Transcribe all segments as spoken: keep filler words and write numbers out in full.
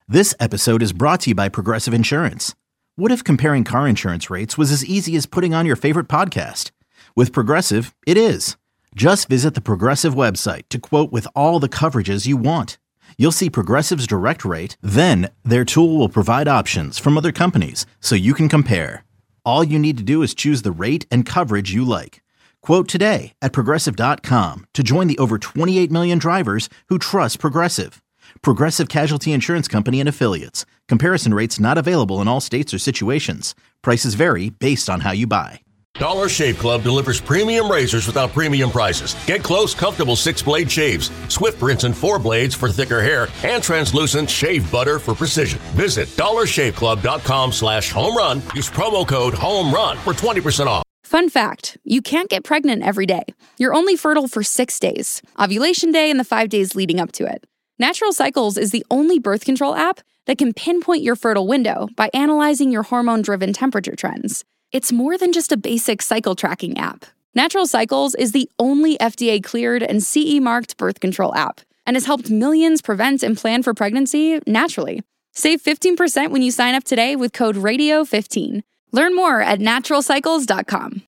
This episode is brought to you by Progressive Insurance. What if comparing car insurance rates was as easy as putting on your favorite podcast? With Progressive, it is. Just visit the Progressive website to quote with all the coverages you want. You'll see Progressive's direct rate, then their tool will provide options from other companies so you can compare. All you need to do is choose the rate and coverage you like. Quote today at progressive dot com to join the over twenty-eight million drivers who trust Progressive. Progressive Casualty Insurance Company and Affiliates. Comparison rates not available in all states or situations. Prices vary based on how you buy. Dollar Shave Club delivers premium razors without premium prices. Get close, comfortable six-blade shaves, Swift rinse and four blades for thicker hair, and translucent shave butter for precision. Visit dollar shave club dot com slash home run. Use promo code HOMERUN for twenty percent off. Fun fact, you can't get pregnant every day. You're only fertile for six days, ovulation day and the five days leading up to it. Natural Cycles is the only birth control app that can pinpoint your fertile window by analyzing your hormone-driven temperature trends. It's more than just a basic cycle tracking app. Natural Cycles is the only F D A-cleared and C E-marked birth control app and has helped millions prevent and plan for pregnancy naturally. Save fifteen percent when you sign up today with code radio fifteen. Learn more at natural cycles dot com.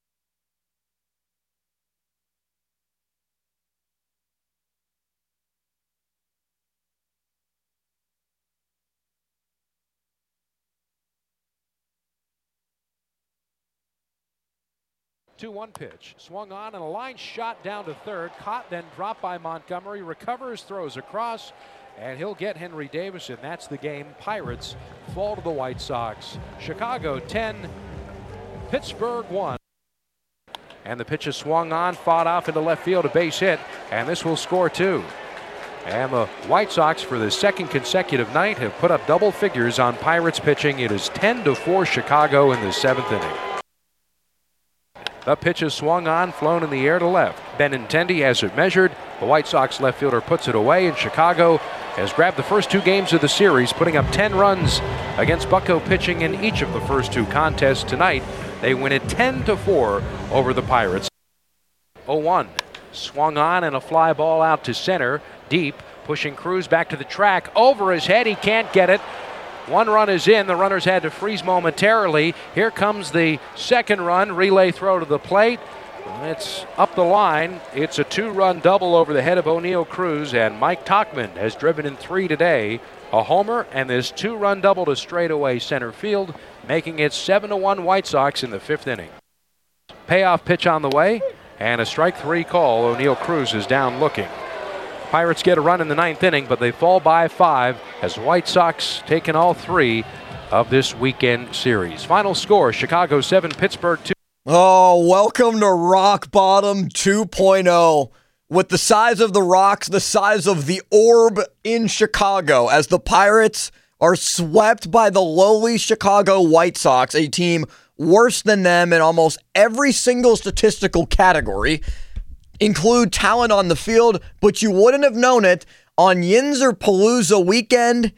two one pitch. Swung on and a line shot down to third. Caught, then dropped by Montgomery. Recovers, throws across, and he'll get Henry Davis, and that's the game. Pirates fall to the White Sox. Chicago ten, Pittsburgh one. And the pitch is swung on, fought off into left field, a base hit, and this will score two. And the White Sox, for the second consecutive night, have put up double figures on Pirates pitching. It is ten to four Chicago in the seventh inning. The pitch is swung on, flown in the air to left. Benintendi has it measured. The White Sox left fielder puts it away, and Chicago has grabbed the first two games of the series, putting up ten runs against Bucco pitching in each of the first two contests. Tonight, they win it ten to four over the Pirates. oh one, swung on and a fly ball out to center, deep, pushing Cruz back to the track. Over his head, he can't get it. One run is in. The runners had to freeze momentarily. Here comes the second run. Relay throw to the plate. It's up the line. It's a two-run double over the head of O'Neill Cruz, and Mike Tauchman has driven in three today. A homer and this two-run double to straightaway center field, making it seven to one White Sox in the fifth inning. Payoff pitch on the way, and a strike three call. O'Neill Cruz is down looking. Pirates get a run in the ninth inning, but they fall by five as the White Sox taking all three of this weekend series. Final score, Chicago seven, Pittsburgh two. Oh, welcome to Rock Bottom two point oh. With the size of the rocks, the size of the orb in Chicago, as the Pirates are swept by the lowly Chicago White Sox, a team worse than them in almost every single statistical category. Include talent on the field, but you wouldn't have known it on Yinzer Palooza weekend,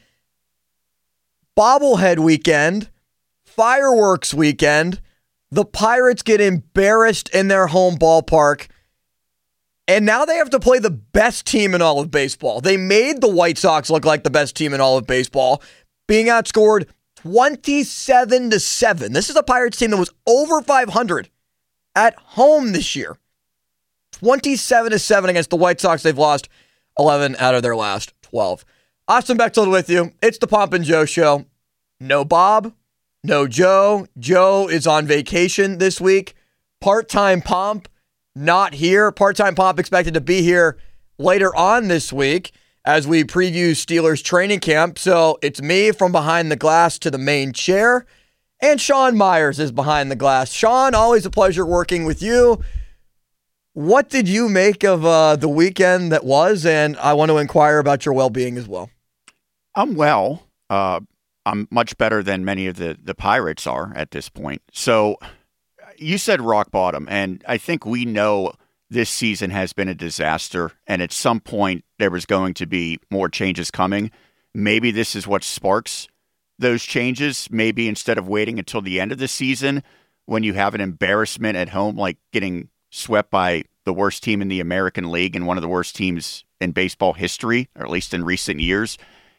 bobblehead weekend, fireworks weekend. The Pirates get embarrassed in their home ballpark, and now they have to play the best team in all of baseball. They made the White Sox look like the best team in all of baseball, being outscored twenty-seven to seven. This is a Pirates team that was over five hundred at home this year. twenty-seven to seven against the White Sox. They've lost eleven out of their last twelve. Austin Bechtold with you. It's the Pomp and Joe Show. No Bob, no Joe. Joe is on vacation this week. Part-time Pomp not here. Part-time Pomp expected to be here later on this week as we preview Steelers training camp. So it's me from behind the glass to the main chair, and Sean Myers is behind the glass. Sean, always a pleasure working with you. What did you make of uh, the weekend that was? And I want to inquire about your well-being as well. I'm well. Uh, I'm much better than many of the, the Pirates are at this point. So you said rock bottom, and I think we know this season has been a disaster, and at some point there was going to be more changes coming. Maybe this is what sparks those changes. Maybe instead of waiting until the end of the season when you have an embarrassment at home like getting swept by the worst team in the American League and one of the worst teams in baseball history, or at least in recent years,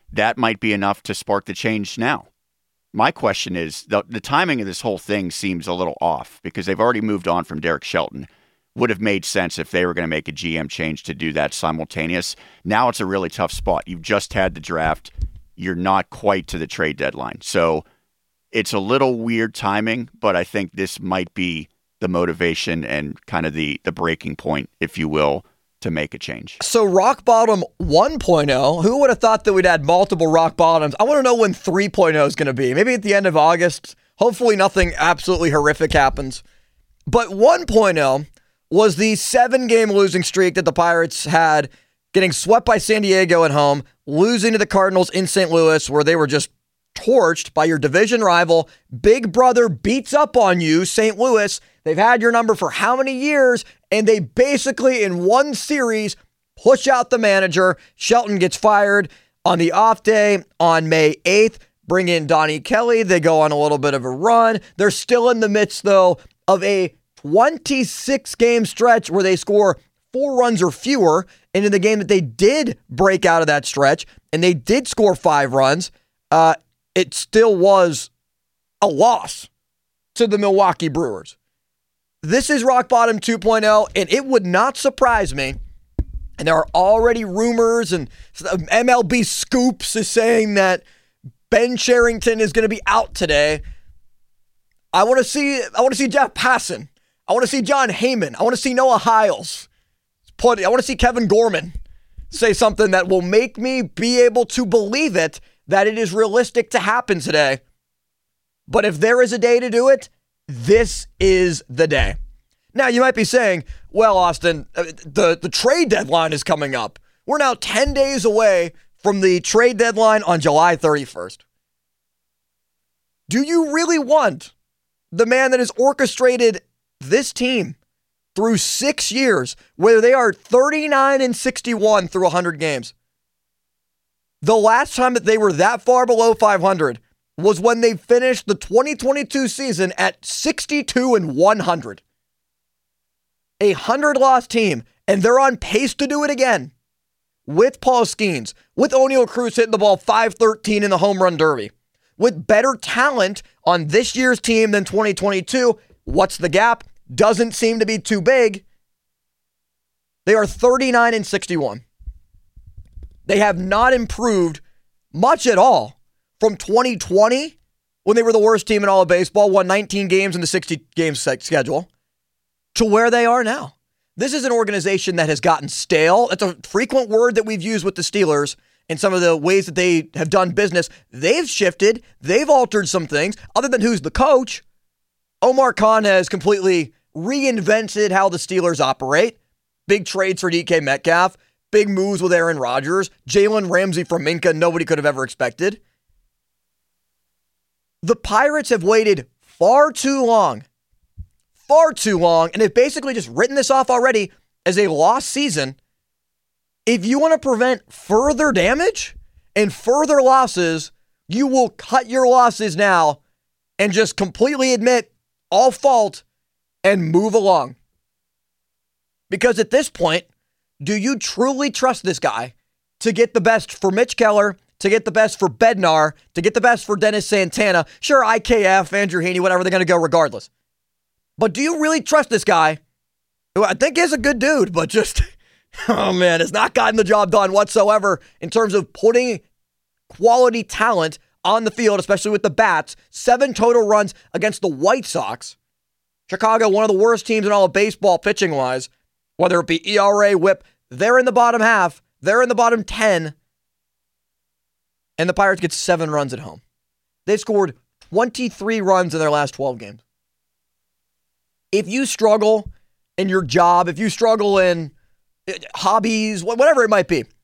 that might be enough to spark the change now. My question is, the, the timing of this whole thing seems a little off because they've already moved on from Derek Shelton. Would have made sense if they were going to make a G M change to do that simultaneous. Now it's a really tough spot. You've just had the draft. You're not quite to the trade deadline. So it's a little weird timing, but I think this might be the motivation and kind of the, the breaking point, if you will, to make a change. So rock bottom one point oh, who would have thought that we'd had multiple rock bottoms? I want to know when three point oh is going to be. Maybe at the end of August. Hopefully nothing absolutely horrific happens. But one point oh was the seven-game losing streak that the Pirates had, getting swept by San Diego at home, losing to the Cardinals in Saint Louis, where they were just torched by your division rival. Big brother beats up on you, Saint Louis. They've had your number for how many years, and they basically, in one series, push out the manager. Shelton gets fired on the off day on May eighth. Bring in Donnie Kelly. They go on a little bit of a run. They're still in the midst, though, of a twenty-six game stretch where they score four runs or fewer. And in the game that they did break out of that stretch, and they did score five runs, uh, it still was a loss to the Milwaukee Brewers. This is rock bottom two point oh, and it would not surprise me. And there are already rumors, and M L B Scoops is saying that Ben Cherington is going to be out today. I want to see. I want to see Jeff Passan. I want to see John Heyman. I want to see Noah Hiles. Put. I want to see Kevin Gorman say something that will make me be able to believe it, that it is realistic to happen today. But if there is a day to do it, this is the day. Now, you might be saying, well, Austin, the, the trade deadline is coming up. We're now ten days away from the trade deadline on July thirty-first. Do you really want the man that has orchestrated this team through six years, where they are thirty-nine and sixty-one through one hundred games? The last time that they were that far below five hundred was when they finished the twenty twenty-two season at sixty-two and one hundred. A hundred-loss team, and they're on pace to do it again. With Paul Skeens, with O'Neal Cruz hitting the ball five thirteen in the home run derby, with better talent on this year's team than twenty twenty-two, what's the gap? Doesn't seem to be too big. They are thirty-nine and sixty-one. They have not improved much at all from twenty twenty, when they were the worst team in all of baseball, won nineteen games in the sixty game schedule, to where they are now. This is an organization that has gotten stale. It's a frequent word that we've used with the Steelers and some of the ways that they have done business. They've shifted. They've altered some things. Other than who's the coach, Omar Khan has completely reinvented how the Steelers operate. Big trades for D K Metcalf. Big moves with Aaron Rodgers. Jalen Ramsey from Minka, nobody could have ever expected. The Pirates have waited far too long. Far too long, and have basically just written this off already as a lost season. If you want to prevent further damage and further losses, you will cut your losses now and just completely admit all fault and move along. Because at this point, do you truly trust this guy to get the best for Mitch Keller, to get the best for Bednar, to get the best for Dennis Santana? Sure, I K F, Andrew Heaney, whatever, they're going to go regardless. But do you really trust this guy, who I think is a good dude, but just, oh man, has not gotten the job done whatsoever in terms of putting quality talent on the field, especially with the bats. Seven total runs against the White Sox. Chicago, one of the worst teams in all of baseball pitching-wise, whether it be E R A, whip, they're in the bottom half. They're in the bottom ten. And the Pirates get seven runs at home. They've scored twenty-three runs in their last twelve games. If you struggle in your job, if you struggle in hobbies, whatever it might be,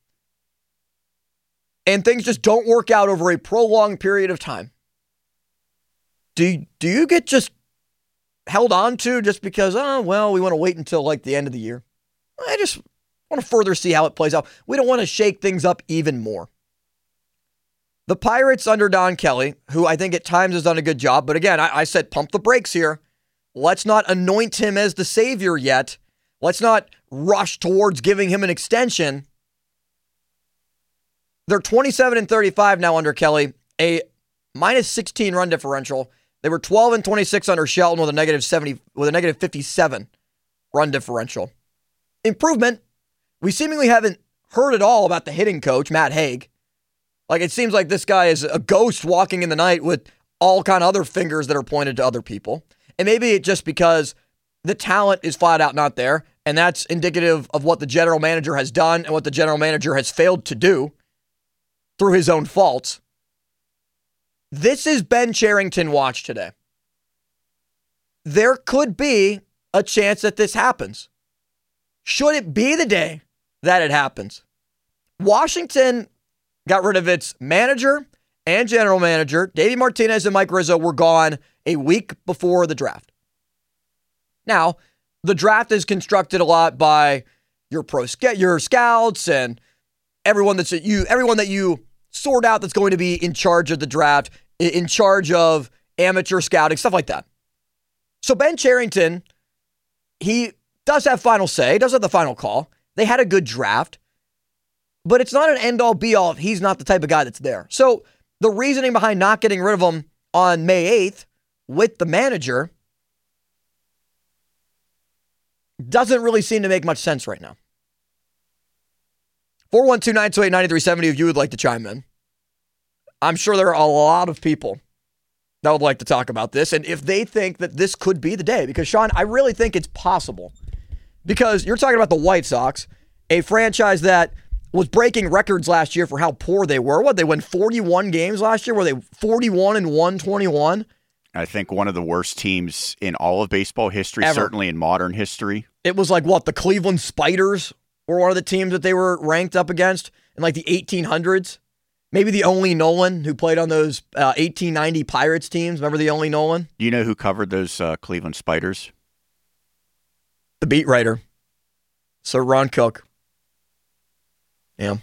and things just don't work out over a prolonged period of time, do, do you get just held on to just because, oh, well, we want to wait until like the end of the year? I just want to further see how it plays out. We don't want to shake things up even more. The Pirates under Don Kelly, who I think at times has done a good job, but again, I, I said pump the brakes here. Let's not anoint him as the savior yet. Let's not rush towards giving him an extension. They're twenty-seven and thirty-five now under Kelly, a minus sixteen run differential. They were twelve and twenty-six under Shelton with a negative seventy, with a negative fifty-seven run differential. Improvement. We seemingly haven't heard at all about the hitting coach, Matt Haig. Like, it seems like this guy is a ghost walking in the night with all kind of other fingers that are pointed to other people. And maybe it's just because the talent is flat out not there, and that's indicative of what the general manager has done and what the general manager has failed to do through his own faults. This is Ben Cherington watch today. There could be a chance that this happens. Should it be the day that it happens? Washington got rid of its manager and general manager. Davey Martinez and Mike Rizzo were gone a week before the draft. Now, the draft is constructed a lot by your pro your scouts and everyone that's you everyone that you sort out that's going to be in charge of the draft, in charge of amateur scouting, stuff like that. So Ben Cherington, he does have final say, does have the final call. They had a good draft, but it's not an end-all be-all if he's not the type of guy that's there. So the reasoning behind not getting rid of him on May eighth with the manager doesn't really seem to make much sense right now. four one two, nine two eight, nine three seven zero if you would like to chime in. I'm sure there are a lot of people that would like to talk about this, and if they think that this could be the day, because, Sean, I really think it's possible. Because you're talking about the White Sox, a franchise that was breaking records last year for how poor they were. What, they won forty-one games last year? Were they forty-one and one twenty-one? I think one of the worst teams in all of baseball history, Ever. Certainly in modern history. It was like, what, the Cleveland Spiders were one of the teams that they were ranked up against in like the eighteen hundreds. Maybe the only Nolan who played on those uh, eighteen ninety Pirates teams. Remember the only Nolan? Do you know who covered those uh, Cleveland Spiders? The beat writer, Sir Ron Cook. Yeah.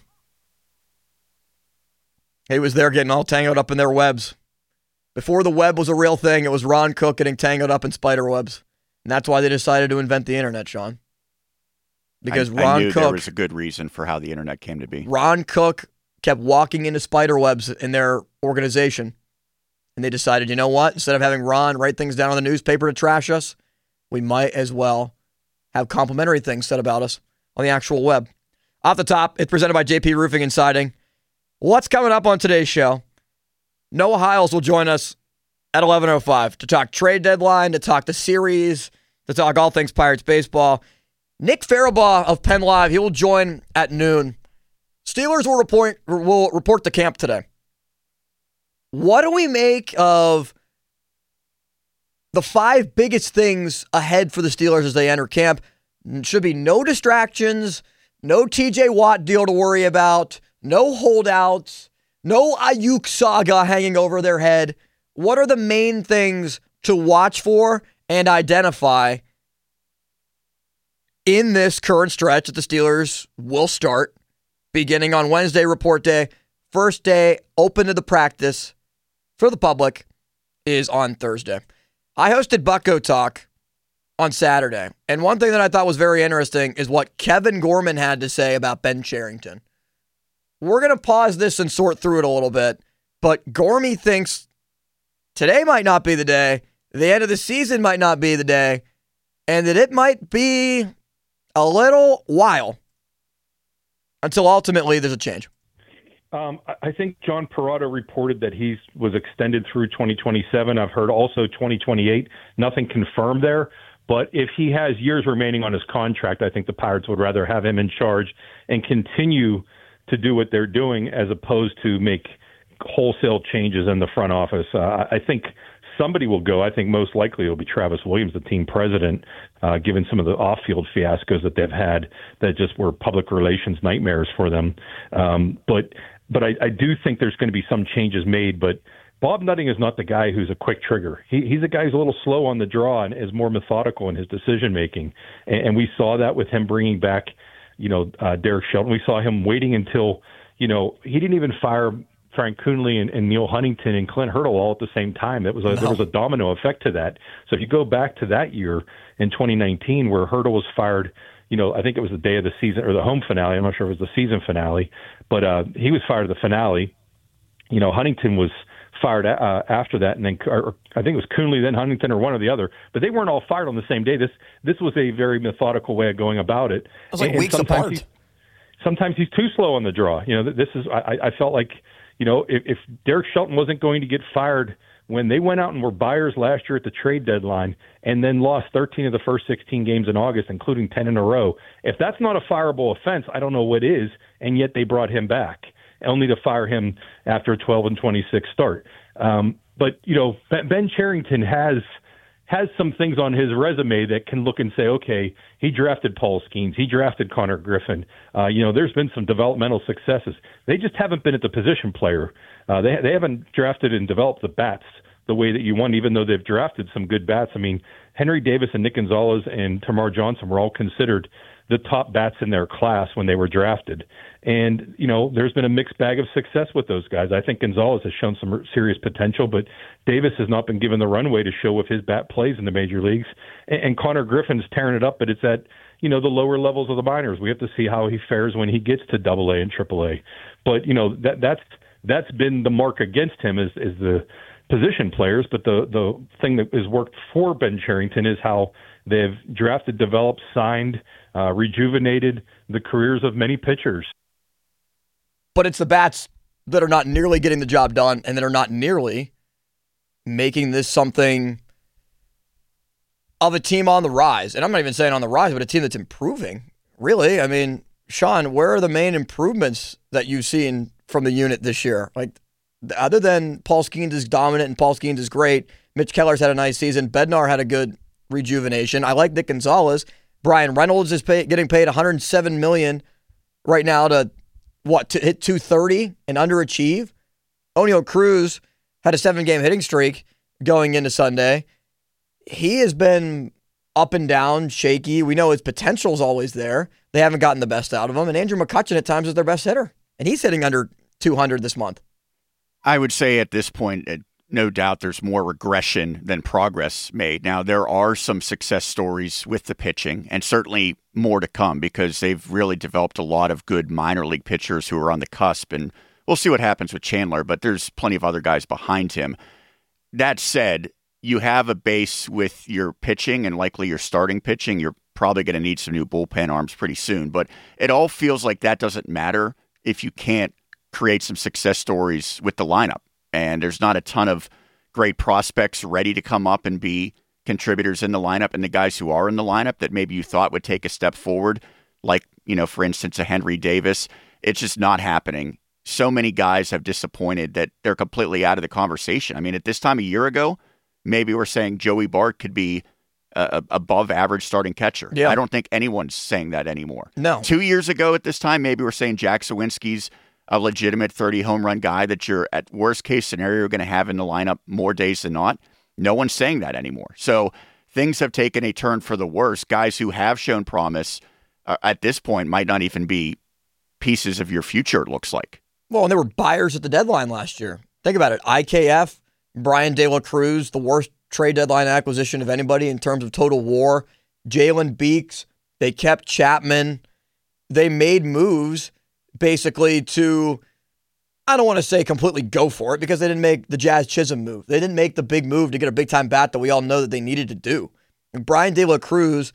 He was there getting all tangled up in their webs. Before the web was a real thing, it was Ron Cook getting tangled up in spider webs. And that's why they decided to invent the internet, Sean. Because I, Ron I knew Cook... there was a good reason for how the internet came to be. Ron Cook kept walking into spider webs in their organization. And they decided, you know what? Instead of having Ron write things down on the newspaper to trash us, we might as well have complimentary things said about us on the actual web. Off the top, it's presented by J P Roofing and Siding. What's coming up on today's show? Noah Hiles will join us at eleven oh five to talk trade deadline, to talk the series, to talk all things Pirates baseball. Nick Farabaugh of Penn Live, he will join at noon. Steelers will report will report to camp today. What do we make of the five biggest things ahead for the Steelers as they enter camp? Should be no distractions, no T J Watt deal to worry about, no holdouts, no Ayuk saga hanging over their head. What are the main things to watch for and identify in this current stretch that the Steelers will start beginning on Wednesday, report day? First day open to the practice for the public is on Thursday. I hosted Bucko Talk on Saturday, and one thing that I thought was very interesting is what Kevin Gorman had to say about Ben Cherington. We're going to pause this and sort through it a little bit, but Gormy thinks today might not be the day, the end of the season might not be the day, and that it might be a little while until ultimately there's a change. Um, I think John Perrotta reported that he was extended through twenty twenty-seven. I've heard also twenty twenty-eight. Nothing confirmed there. But if he has years remaining on his contract, I think the Pirates would rather have him in charge and continue to do what they're doing as opposed to make wholesale changes in the front office. Uh, I think somebody will go. I think most likely it'll be Travis Williams, the team president, uh, given some of the off-field fiascos that they've had that just were public relations nightmares for them. Um, but but I, I do think there's going to be some changes made. But Bob Nutting is not the guy who's a quick trigger. He, he's a guy who's a little slow on the draw and is more methodical in his decision-making. And, and we saw that with him bringing back, you know, uh, Derek Shelton. We saw him waiting until, you know, he didn't even fire Frank Coonley and, and Neil Huntington and Clint Hurdle all at the same time. That was a, no. There was a domino effect to that. So if you go back to that year in twenty nineteen where Hurdle was fired, you know, I think it was the day of the season or the home finale. I'm not sure if it was the season finale, but uh, he was fired at the finale. You know, Huntington was fired uh, after that, and then or I think it was Coonley, then Huntington, or one or the other. But they weren't all fired on the same day. This this was a very methodical way of going about it. It was like and, weeks and sometimes apart. He's, sometimes he's too slow on the draw. You know, this is I, I felt like, you know, if, if Derek Shelton wasn't going to get fired when they went out and were buyers last year at the trade deadline and then lost thirteen of the first sixteen games in August, including ten in a row, if that's not a fireable offense, I don't know what is, and yet they brought him back, only to fire him after a twelve and twenty-six start. Um, but, you know, Ben Cherington has has some things on his resume that can look and say, okay, he drafted Paul Skeens, he drafted Connor Griffin. Uh, you know, there's been some developmental successes. They just haven't been at the position player. Uh, they they haven't drafted and developed the bats the way that you want, even though they've drafted some good bats. I mean, Henry Davis and Nick Gonzalez and Tamar Johnson were all considered the top bats in their class when they were drafted. And, you know, there's been a mixed bag of success with those guys. I think Gonzalez has shown some serious potential, but Davis has not been given the runway to show if his bat plays in the major leagues. And, and Connor Griffin's tearing it up, but it's at, you know, the lower levels of the minors. We have to see how he fares when he gets to double A and triple A. But, you know, that that's that's been the mark against him is, is the position players. But the, the thing that has worked for Ben Cherington is how they've drafted, developed, signed, uh, rejuvenated the careers of many pitchers. But it's the bats that are not nearly getting the job done and that are not nearly making this something of a team on the rise. And I'm not even saying on the rise, but a team that's improving. Really? I mean, Sean, where are the main improvements that you've seen from the unit this year? Like, other than Paul Skeens is dominant and Paul Skeens is great, Mitch Keller's had a nice season. Bednar had a good rejuvenation. I like Nick Gonzalez. Brian Reynolds is pay, getting paid one hundred seven million dollars right now to, what, to hit two thirty and underachieve. Oneil Cruz had a seven-game hitting streak going into Sunday. He has been up and down, shaky. We know his potential is always there. They haven't gotten the best out of him. And Andrew McCutchen at times is their best hitter. And he's hitting under two hundred this month. I would say at this point, no doubt there's more regression than progress made. Now, there are some success stories with the pitching, and certainly more to come because they've really developed a lot of good minor league pitchers who are on the cusp, and we'll see what happens with Chandler, but there's plenty of other guys behind him. That said, you have a base with your pitching and likely your starting pitching. You're probably going to need some new bullpen arms pretty soon, but it all feels like that doesn't matter if you can't create some success stories with the lineup. And there's not a ton of great prospects ready to come up and be contributors in the lineup. And the guys who are in the lineup that maybe you thought would take a step forward, like, you know, for instance, a Henry Davis, it's just not happening. So many guys have disappointed that they're completely out of the conversation. I mean, at this time a year ago, maybe we're saying Joey Bart could be a above average starting catcher. Yeah. I don't think anyone's saying that anymore. No. Two years ago at this time, maybe we're saying Jack Sawinski's a legitimate thirty home run guy that you're at worst case scenario going to have in the lineup more days than not. No one's saying that anymore. So things have taken a turn for the worse. Guys who have shown promise uh, at this point might not even be pieces of your future, it looks like. Well, and they were buyers at the deadline last year. Think about it. I K F, Brian De La Cruz, the worst trade deadline acquisition of anybody in terms of total war. Jalen Beeks, they kept Chapman. They made moves basically to, I don't want to say completely go for it because they didn't make the Jazz Chisholm move. They didn't make the big move to get a big-time bat that we all know that they needed to do. And Brian De La Cruz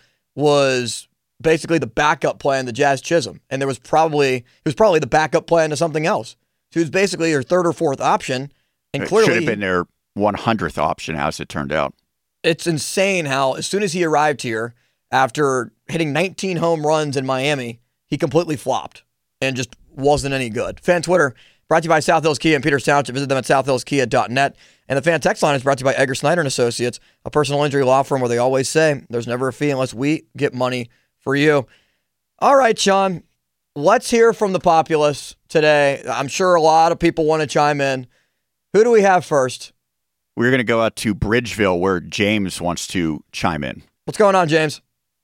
was basically the backup plan to Jazz Chisholm, and there was probably he was probably the backup plan to something else. So he was basically your third or fourth option, and it clearly should have been their one hundredth option as it turned out. It's insane how as soon as he arrived here, after hitting nineteen home runs in Miami, he completely flopped and just wasn't any good. Fan Twitter, brought to you by South Hills Kia in Peters Township. Visit them at south hills kia dot net. And the fan text line is brought to you by Edgar Snyder and Associates, a personal injury law firm where they always say there's never a fee unless we get money for you. All right, Sean, let's hear from the populace today. I'm sure a lot of people want to chime in. Who do we have first? We're going to go out to Bridgeville where James wants to chime in. What's going on, James?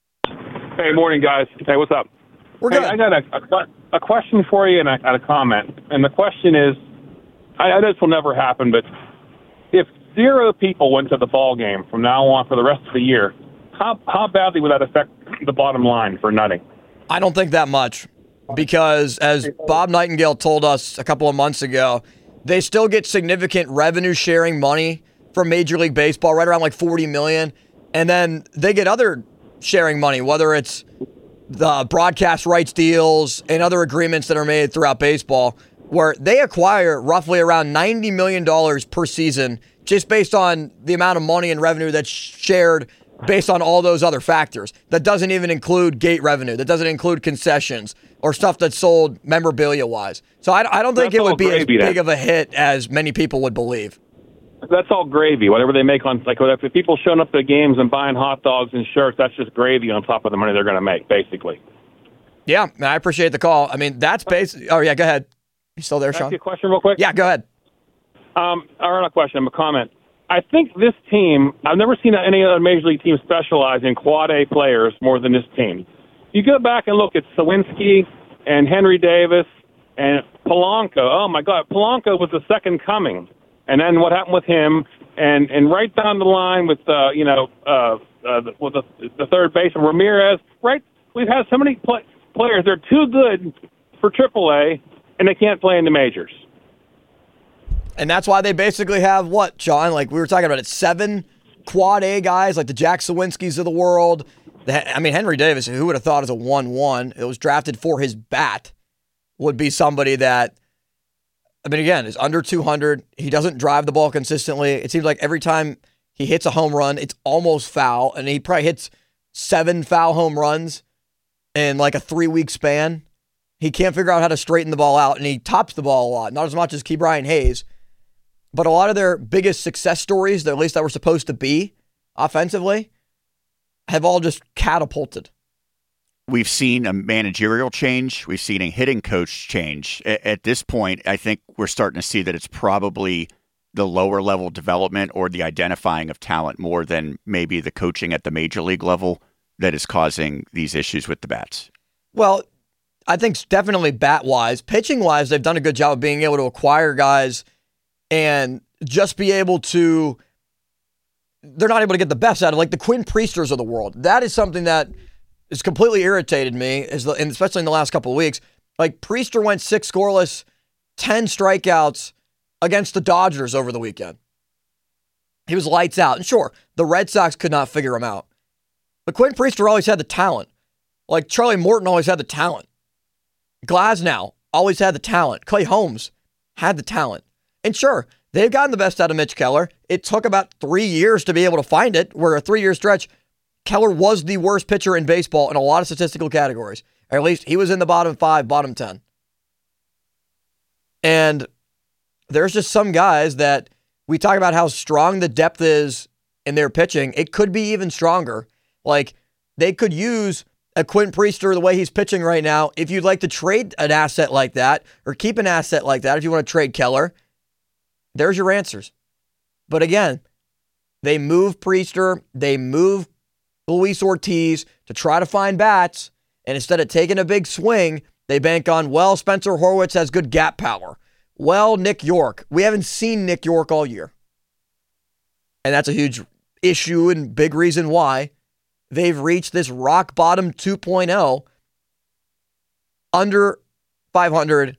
Hey, morning, guys. Hey, what's up? We're hey, good. I got a, a, a question for you and I got a comment. And the question is, I, I know this will never happen, but if zero people went to the ball game from now on for the rest of the year, how how badly would that affect the bottom line for Nutting? I don't think that much because, as Bob Nightingale told us a couple of months ago, they still get significant revenue sharing money from Major League Baseball, right around like forty million dollars. And then they get other sharing money, whether it's the broadcast rights deals and other agreements that are made throughout baseball, where they acquire roughly around ninety million dollars per season just based on the amount of money and revenue that's shared based on all those other factors. That doesn't even include gate revenue. That doesn't include concessions or stuff that's sold memorabilia-wise. So I, I don't think That's it would be as big then. of a hit as many people would believe. That's all gravy. Whatever they make on, like, if people showing up to games and buying hot dogs and shirts, that's just gravy on top of the money they're going to make, basically. Yeah, I appreciate the call. I mean, that's basically. Oh yeah, go ahead. You still there, Can I Sean? ask you a question real quick? Yeah, go ahead. Um, or not a question, a comment. I think this team, I've never seen any other Major League team specialize in quad A players more than this team. You go back and look at Sawinski and Henry Davis and Polanco. Oh my God, Polanco was the second coming. And then what happened with him, and, and right down the line with uh, you know uh, uh, with the, the third baseman Ramirez. Right, we've had so many play, players. They're too good for triple A, and they can't play in the majors. And that's why they basically have what, Sean? Like we were talking about it, seven quad A guys, like the Jack Sawinskis of the world. The, I mean, Henry Davis, who would have thought as a one one, it was drafted for his bat, would be somebody that. I mean, again, is under two hundred. He doesn't drive the ball consistently. It seems like every time he hits a home run, it's almost foul. And he probably hits seven foul home runs in like a three-week span. He can't figure out how to straighten the ball out, and he tops the ball a lot. Not as much as Key Brian Hayes. But a lot of their biggest success stories, at least that were supposed to be offensively, have all just catapulted. We've seen a managerial change. We've seen a hitting coach change. At this point, I think we're starting to see that it's probably the lower level development or the identifying of talent more than maybe the coaching at the major league level that is causing these issues with the bats. Well, I think definitely bat-wise. Pitching-wise, they've done a good job of being able to acquire guys and just be able to – they're not able to get the best out of, like the Quinn Priesters of the world. That is something that – it's completely irritated me, and especially in the last couple of weeks. Like, Priester went six scoreless, ten strikeouts against the Dodgers over the weekend. He was lights out. And sure, the Red Sox could not figure him out. But Quinn Priester always had the talent. Like, Charlie Morton always had the talent. Glasnow always had the talent. Clay Holmes had the talent. And sure, they've gotten the best out of Mitch Keller. It took about three years to be able to find it, where a three-year stretch, Keller was the worst pitcher in baseball in a lot of statistical categories. Or at least he was in the bottom five, bottom ten. And there's just some guys that we talk about how strong the depth is in their pitching. It could be even stronger. Like, they could use a Quinn Priester the way he's pitching right now. If you'd like to trade an asset like that or keep an asset like that, if you want to trade Keller, there's your answers. But again, they move Priester, they move Luis Ortiz to try to find bats, and instead of taking a big swing, they bank on, well, Spencer Horwitz has good gap power. Well, Nick York. We haven't seen Nick York all year. And that's a huge issue and big reason why they've reached this rock bottom two point oh under five hundred,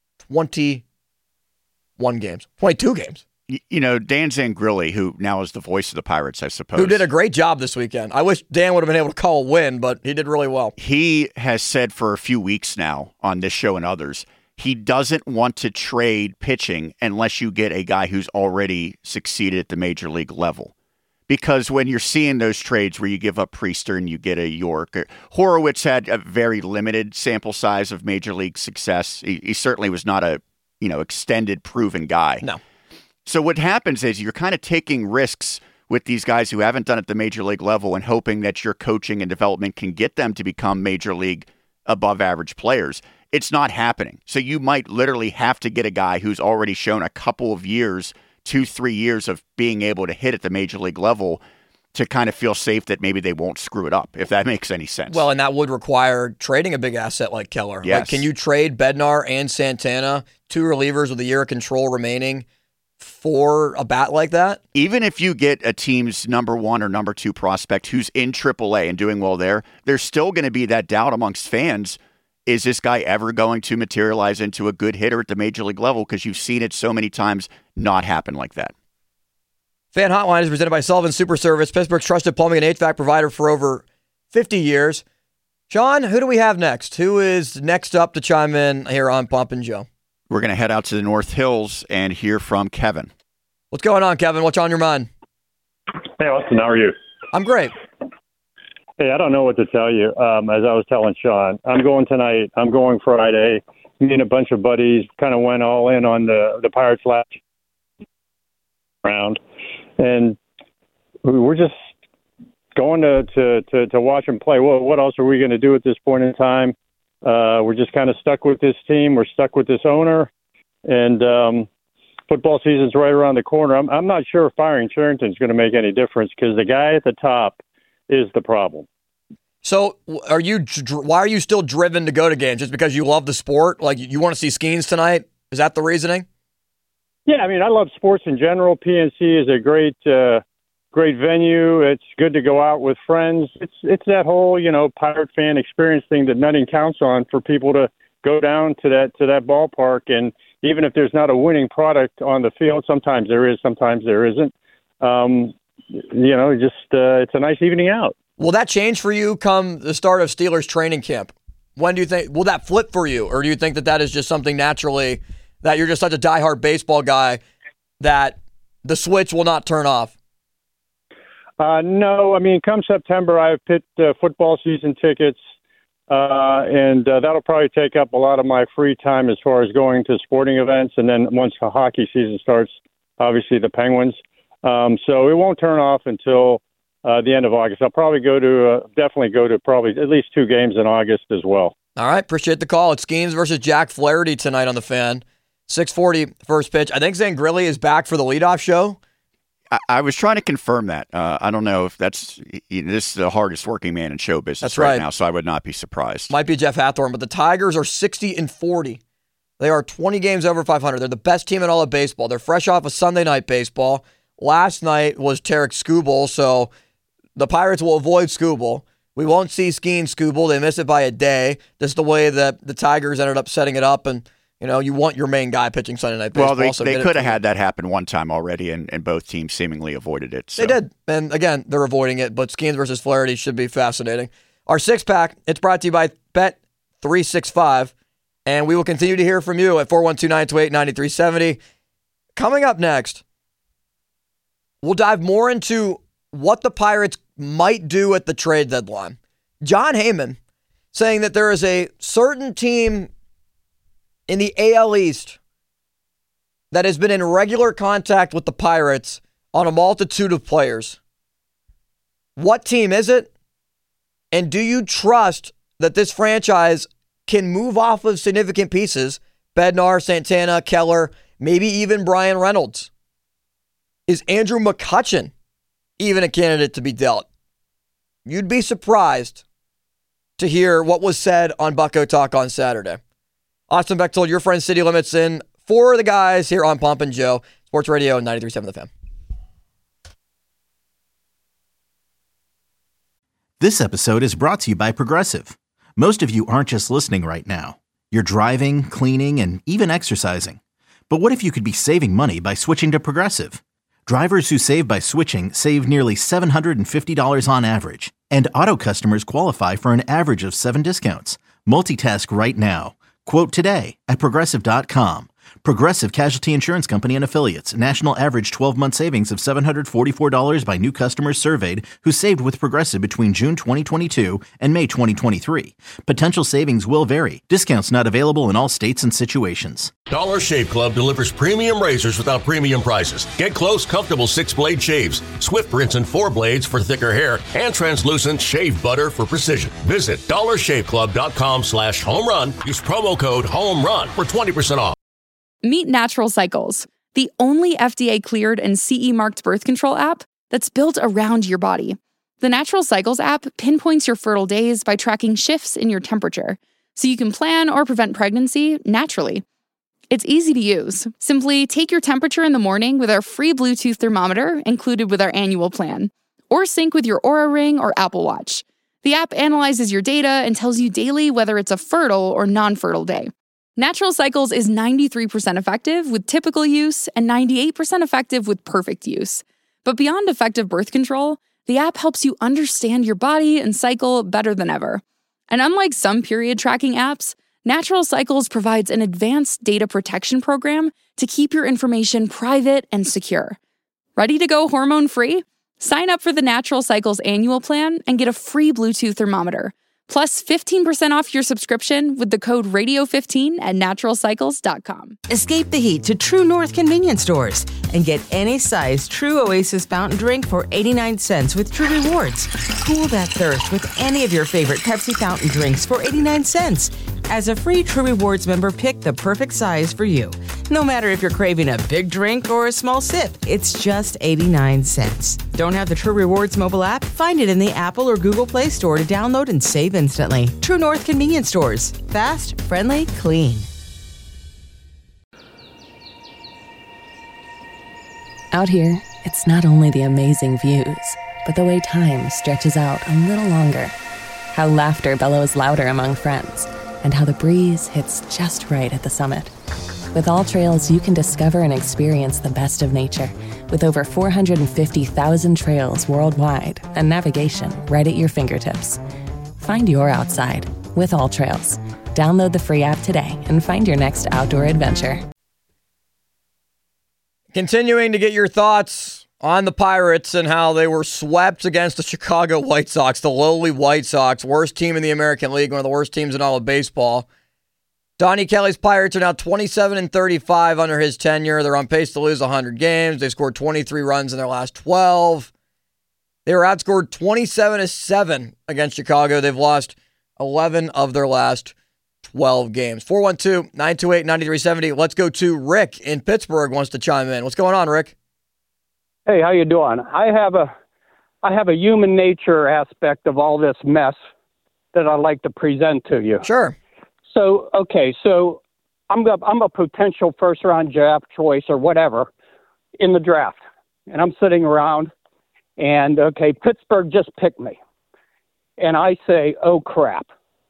twenty-one games, twenty-two games. You know, Dan Zangrilli, who now is the voice of the Pirates, I suppose. Who did a great job this weekend. I wish Dan would have been able to call a win, but he did really well. He has said for a few weeks now on this show and others, he doesn't want to trade pitching unless you get a guy who's already succeeded at the major league level. Because when you're seeing those trades where you give up Priester and you get a York, or Horowitz had a very limited sample size of major league success. He, he certainly was not a, you know, extended proven guy. No. So what happens is you're kind of taking risks with these guys who haven't done it at the major league level and hoping that your coaching and development can get them to become major league above average players. It's not happening. So you might literally have to get a guy who's already shown a couple of years, two, three years of being able to hit at the major league level to kind of feel safe that maybe they won't screw it up, if that makes any sense. Well, and that would require trading a big asset like Keller. Yes. Like, can you trade Bednar and Santana, two relievers with a year of control remaining, for a bat like that? Even if you get a team's number one or number two prospect who's in triple A and doing well there, there's still going to be that doubt amongst fans. Is this guy ever going to materialize into a good hitter at the major league level? Because you've seen it so many times not happen like that. Fan Hotline is presented by Sullivan Super Service, Pittsburgh's trusted plumbing and H V A C provider for over fifty years. Sean, who do we have next? Who is next up to chime in here on Pump and Joe? We're going to head out to the North Hills and hear from Kevin. What's going on, Kevin? What's on your mind? Hey, Austin, how are you? I'm great. Hey, I don't know what to tell you. Um, as I was telling Sean, I'm going tonight. I'm going Friday. Me and a bunch of buddies kind of went all in on the, the Pirates last round. And we're just going to, to, to, to watch them play. Well, what else are we going to do at this point in time? Uh, we're just kind of stuck with this team. We're stuck with this owner. And um, football season's right around the corner. I'm, I'm not sure if firing Cherington is going to make any difference because the guy at the top is the problem. So are you? Why are you still driven to go to games? Just because you love the sport? Like you want to see Skeens tonight? Is that the reasoning? Yeah, I mean, I love sports in general. P N C is a great, uh, great venue. It's good to go out with friends. It's it's that whole, you know, Pirate fan experience thing that nothing counts on for people to go down to that to that ballpark. And even if there's not a winning product on the field, sometimes there is, sometimes there isn't. Um, you know, just uh, it's a nice evening out. Will that change for you come the start of Steelers training camp? When do you think, will that flip for you? Or do you think that that is just something naturally that you're just such a diehard baseball guy that the switch will not turn off? Uh, no, I mean, come September, I have picked uh, football season tickets, uh, and uh, that'll probably take up a lot of my free time as far as going to sporting events. And then once the hockey season starts, obviously the Penguins. Um, so it won't turn off until uh, the end of August. I'll probably go to, uh, definitely go to probably at least two games in August as well. All right, appreciate the call. It's Skeens versus Jack Flaherty tonight on the Fan. six forty first pitch. I think Zangrilli is back for the leadoff show. I, I was trying to confirm that. Uh, I don't know if that's you know, this is the hardest working man in show business that's right, right now, so I would not be surprised. Might be Jeff Hathorn, but the Tigers are sixty and forty. They are twenty games over five hundred. They're the best team in all of baseball. They're fresh off a Sunday night baseball. Last night was Tarek Skubal, so the Pirates will avoid Skubal. We won't see Skeens Skubal. They miss it by a day. Just the way that the Tigers ended up setting it up, and you know, you want your main guy pitching Sunday night baseball. Well, they, so they could have had that happen one time already, and, and both teams seemingly avoided it. So. They did. And again, they're avoiding it, but Skeens versus Flaherty should be fascinating. Our six-pack, it's brought to you by Bet three sixty-five, and we will continue to hear from you at four one two, nine two eight, nine three seven zero. Coming up next, we'll dive more into what the Pirates might do at the trade deadline. John Heyman saying that there is a certain team in the A L East that has been in regular contact with the Pirates on a multitude of players. What team is it? And do you trust that this franchise can move off of significant pieces? Bednar, Santana, Keller, maybe even Brian Reynolds. Is Andrew McCutchen even a candidate to be dealt? You'd be surprised to hear what was said on Bucko Talk on Saturday. Austin Bechtold, your friend City Limits in for the guys here on Pump and Joe, Sports Radio ninety-three point seven The Fan. This episode is brought to you by Progressive. Most of you aren't just listening right now. You're driving, cleaning, and even exercising. But what if you could be saving money by switching to Progressive? Drivers who save by switching save nearly seven hundred fifty dollars on average. And auto customers qualify for an average of seven discounts. Multitask right now. Quote today at Progressive dot com. Progressive Casualty Insurance Company and Affiliates. National average twelve-month savings of seven hundred forty-four dollars by new customers surveyed who saved with Progressive between June twenty twenty-two and May twenty twenty-three. Potential savings will vary. Discounts not available in all states and situations. Dollar Shave Club delivers premium razors without premium prices. Get close, comfortable six-blade shaves, swift rinse and four blades for thicker hair, and translucent shave butter for precision. Visit dollar shave club dot com slash home run. Use promo code HOMERUN for twenty percent off. Meet Natural Cycles, the only F D A-cleared and C E-marked birth control app that's built around your body. The Natural Cycles app pinpoints your fertile days by tracking shifts in your temperature, so you can plan or prevent pregnancy naturally. It's easy to use. Simply take your temperature in the morning with our free Bluetooth thermometer included with our annual plan, or sync with your Oura Ring or Apple Watch. The app analyzes your data and tells you daily whether it's a fertile or non-fertile day. Natural Cycles is ninety-three percent effective with typical use and ninety-eight percent effective with perfect use. But beyond effective birth control, the app helps you understand your body and cycle better than ever. And unlike some period tracking apps, Natural Cycles provides an advanced data protection program to keep your information private and secure. Ready to go hormone-free? Sign up for the Natural Cycles annual plan and get a free Bluetooth thermometer, plus fifteen percent off your subscription with the code radio fifteen at natural cycles dot com. Escape the heat to True North convenience stores and get any size True Oasis fountain drink for eighty-nine cents with True Rewards. Cool that thirst with any of your favorite Pepsi fountain drinks for eighty-nine cents. As a free True Rewards member, pick the perfect size for you. No matter if you're craving a big drink or a small sip, it's just eighty-nine cents. Don't have the True Rewards mobile app? Find it in the Apple or Google Play Store to download and save instantly. True North convenience stores. Fast, friendly, clean. Out here, it's not only the amazing views, but the way time stretches out a little longer. How laughter bellows louder among friends, and how the breeze hits just right at the summit. With All Trails, you can discover and experience the best of nature, with over four hundred fifty thousand trails worldwide and navigation right at your fingertips. Find your outside with All Trails. Download the free app today and find your next outdoor adventure. Continuing to get your thoughts on the Pirates and how they were swept against the Chicago White Sox, the lowly White Sox, worst team in the American League, one of the worst teams in all of baseball. Donnie Kelly's Pirates are now twenty-seven and thirty-five under his tenure. They're on pace to lose one hundred games. They scored twenty-three runs in their last twelve. They were outscored twenty-seven to seven against Chicago. They've lost eleven of their last twelve games. four one two, nine two eight, nine three seven zero. Let's go to Rick in Pittsburgh wants to chime in. What's going on, Rick? Hey, how you doing? I have a I have a human nature aspect of all this mess that I'd like to present to you. Sure. So, okay, so I'm a, I'm a potential first-round draft choice or whatever in the draft, and I'm sitting around, and, okay, Pittsburgh just picked me. And I say, oh, crap.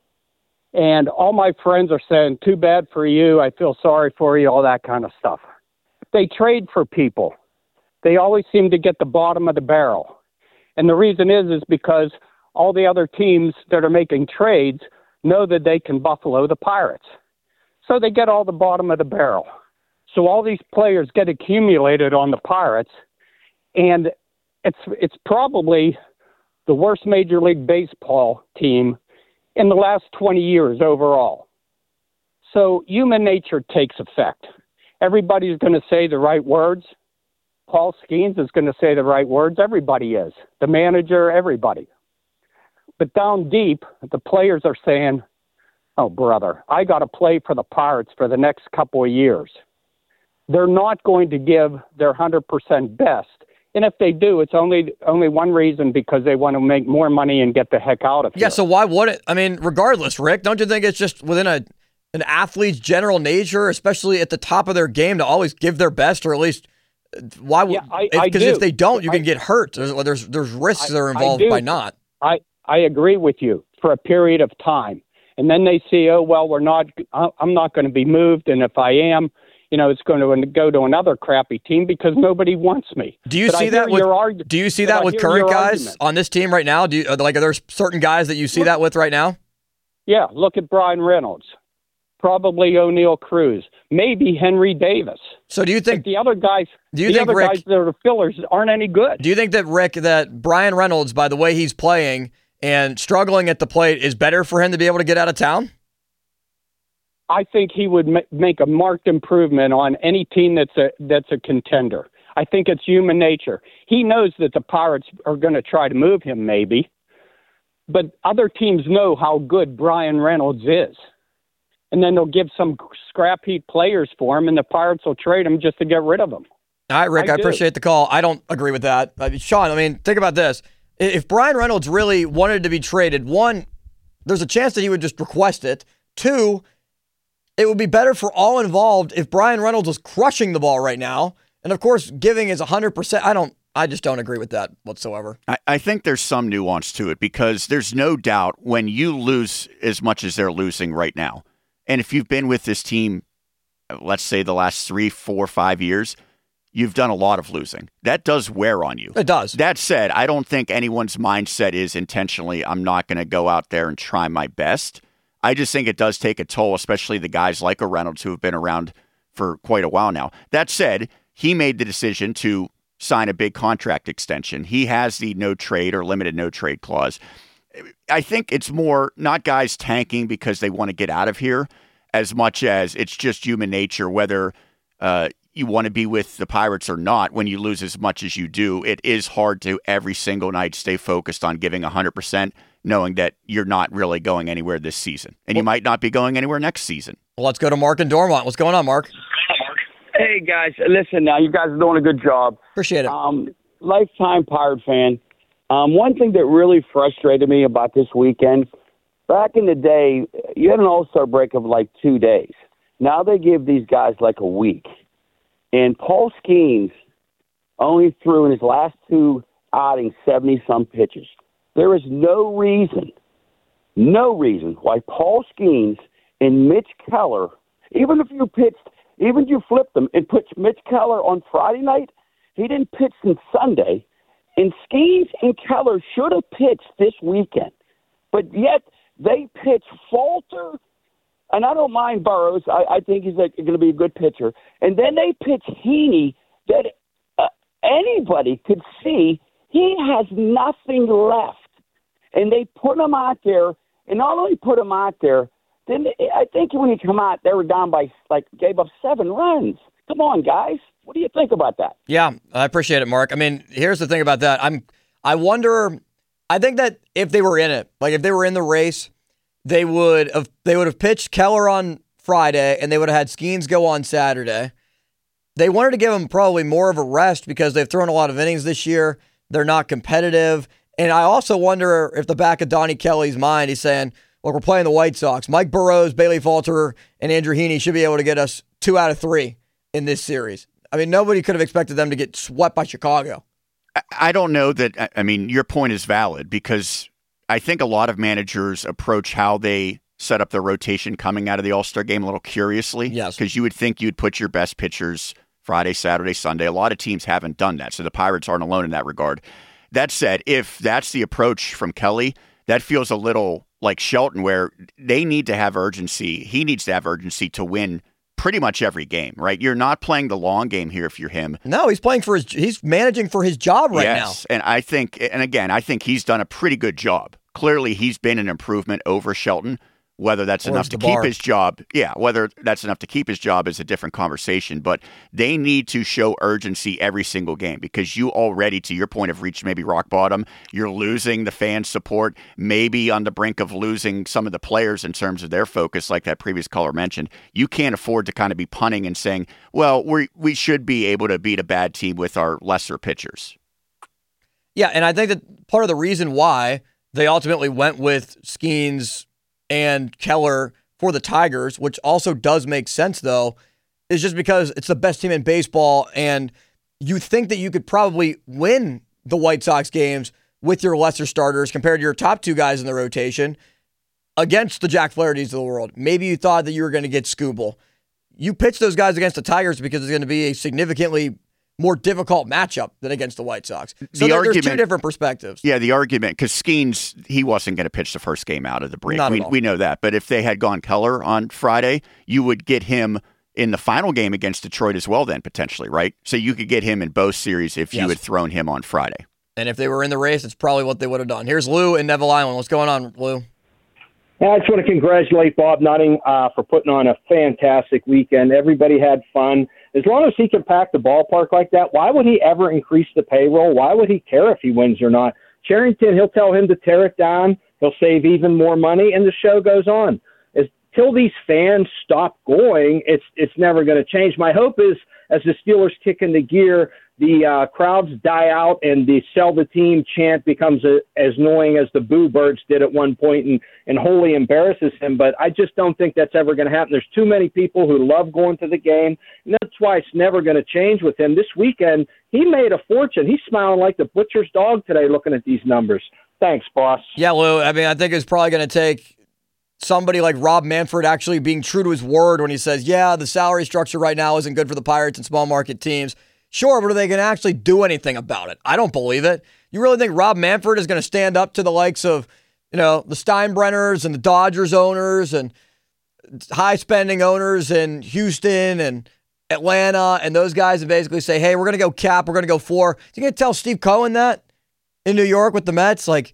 And all my friends are saying, too bad for you, I feel sorry for you, all that kind of stuff. They trade for people. They always seem to get the bottom of the barrel. And the reason is, is because all the other teams that are making trades know that they can buffalo the Pirates. So they get all the bottom of the barrel. So all these players get accumulated on the Pirates, and it's it's probably the worst Major League Baseball team in the last twenty years overall. So human nature takes effect. Everybody's going to say the right words. Paul Skeens is going to say the right words. Everybody is. The manager, everybody. But down deep, the players are saying, oh, brother, I got to play for the Pirates for the next couple of years. They're not going to give their one hundred percent best. And if they do, it's only only one reason, because they want to make more money and get the heck out of here. Yeah, so why would it? I mean, regardless, Rick, don't you think it's just within a an athlete's general nature, especially at the top of their game, to always give their best, or at least why would? Yeah, because if they don't, you can I, get hurt. There's there's, there's risks I, that are involved by not. I, I agree with you for a period of time. And then they see, oh, well, we're not, I'm not going to be moved. And if I am, you know, it's going to go to another crappy team because nobody wants me. Do you but see that with, argu- do you see that with current guys argument. on this team right now? Do you, like, are there certain guys that you see look, that with right now? Yeah. Look at Brian Reynolds, probably O'Neal Cruz, maybe Henry Davis. So do you think but the other guys, do you the think other Rick, guys that are fillers aren't any good? Do you think that Rick, that Brian Reynolds, by the way he's playing and struggling at the plate, is better for him to be able to get out of town? I think he would ma- make a marked improvement on any team that's a that's a contender. I think it's human nature. He knows that the Pirates are going to try to move him, maybe, but other teams know how good Brian Reynolds is, and then they'll give some scrap heap players for him, and the Pirates will trade him just to get rid of him. All right, Rick, I, I appreciate the call. I don't agree with that. I mean, Sean, I mean, think about this. If Brian Reynolds really wanted to be traded, one, there's a chance that he would just request it. Two, it would be better for all involved if Bryan Reynolds was crushing the ball right now. And of course, giving is one hundred percent. I don't, I just don't agree with that whatsoever. I, I think there's some nuance to it because there's no doubt when you lose as much as they're losing right now, and if you've been with this team, let's say the last three, four, five years, you've done a lot of losing. That does wear on you. It does. That said, I don't think anyone's mindset is intentionally, I'm not going to go out there and try my best. I just think it does take a toll, especially the guys like a Reynolds who have been around for quite a while now. That said, he made the decision to sign a big contract extension. He has the no trade or limited no trade clause. I think it's more not guys tanking because they want to get out of here as much as it's just human nature, whether uh, you want to be with the Pirates or not. When you lose as much as you do, it is hard to every single night stay focused on giving one hundred percent, knowing that you're not really going anywhere this season. And you might not be going anywhere next season. Well, let's go to Mark and Dormont. What's going on, Mark? Hey, guys. Listen, now, you guys are doing a good job. Appreciate it. Um, lifetime Pirate fan. Um, one thing that really frustrated me about this weekend, back in the day, you had an all-star break of like two days. Now they give these guys like a week. And Paul Skeens only threw in his last two outings seventy-some pitches. There is no reason, no reason why Paul Skeens and Mitch Keller, even if you pitched, even if you flipped them and put Mitch Keller on Friday night, he didn't pitch since Sunday, and Skeens and Keller should have pitched this weekend. But yet they pitch Falter, and I don't mind Burrows. I, I think he's like, going to be a good pitcher. And then they pitch Heaney that uh, anybody could see he has nothing left. And they put him out there, and not only put him out there, then they, I think when he come out, they were down by, like, gave up seven runs. Come on, guys. What do you think about that? Yeah, I appreciate it, Mark. I mean, here's the thing about that. I'm, I wonder, I think that if they were in it, like if they were in the race, they would have, they would have pitched Keller on Friday, and they would have had Skeens go on Saturday. They wanted to give him probably more of a rest because they've thrown a lot of innings this year. They're not competitive. And I also wonder if the back of Donnie Kelly's mind, he's saying, look, we're playing the White Sox. Mike Burrows, Bailey Falter, and Andrew Heaney should be able to get us two out of three in this series. I mean, nobody could have expected them to get swept by Chicago. I don't know that, I mean, your point is valid because I think a lot of managers approach how they set up their rotation coming out of the All-Star game a little curiously. Yes. Because you would think you'd put your best pitchers Friday, Saturday, Sunday. A lot of teams haven't done that, so the Pirates aren't alone in that regard. That said, if that's the approach from Kelly, that feels a little like Shelton, where they need to have urgency. He needs to have urgency to win pretty much every game, right? You're not playing the long game here if you're him. No, he's playing for his, he's managing for his job right yes, now. And I think, and again, I think he's done a pretty good job. Clearly, he's been an improvement over Shelton. Whether that's or enough to DeBar. keep his job, yeah, whether that's enough to keep his job is a different conversation. But they need to show urgency every single game because you already, to your point, have reached maybe rock bottom. You're losing the fan support, maybe on the brink of losing some of the players in terms of their focus, like that previous caller mentioned. You can't afford to kind of be punting and saying, well, we we should be able to beat a bad team with our lesser pitchers. Yeah, and I think that part of the reason why they ultimately went with Skeens and Keller for the Tigers, which also does make sense, though, is just because it's the best team in baseball, and you think that you could probably win the White Sox games with your lesser starters compared to your top two guys in the rotation against the Jack Flahertys of the world. Maybe you thought that you were going to get Skubal. You pitch those guys against the Tigers because it's going to be a significantly more difficult matchup than against the White Sox. So the there, argument, there's two different perspectives. Yeah, the argument, because Skeens, he wasn't going to pitch the first game out of the break. Not we, at all. we know that. But if they had gone Keller on Friday, you would get him in the final game against Detroit as well then, potentially, right? So you could get him in both series if Yes. you had thrown him on Friday. And if they were in the race, it's probably what they would have done. Here's Lou in Neville Island. What's going on, Lou? Yeah, I just want to congratulate Bob Nutting uh, for putting on a fantastic weekend. Everybody had fun. As long as he can pack the ballpark like that, why would he ever increase the payroll? Why would he care if he wins or not? Charrington, he'll tell him to tear it down. He'll save even more money, and the show goes on. Until these fans stop going, it's it's never going to change. My hope is, as the Steelers kick into gear, the uh, crowds die out and the sell the team chant becomes a, as annoying as the Boo Birds did at one point and, and wholly embarrasses him. But I just don't think that's ever going to happen. There's too many people who love going to the game, and that's why it's never going to change with him. This weekend, he made a fortune. He's smiling like the butcher's dog today looking at these numbers. Thanks, boss. Yeah, Lou, I mean, I think it's probably going to take somebody like Rob Manfred actually being true to his word when he says, yeah, the salary structure right now isn't good for the Pirates and small market teams. Sure, but are they going to actually do anything about it? I don't believe it. You really think Rob Manfred is going to stand up to the likes of, you know, the Steinbrenners and the Dodgers owners and high-spending owners in Houston and Atlanta and those guys and basically say, hey, we're going to go cap, we're going to go floor? Is he going to tell Steve Cohen that in New York with the Mets? Like,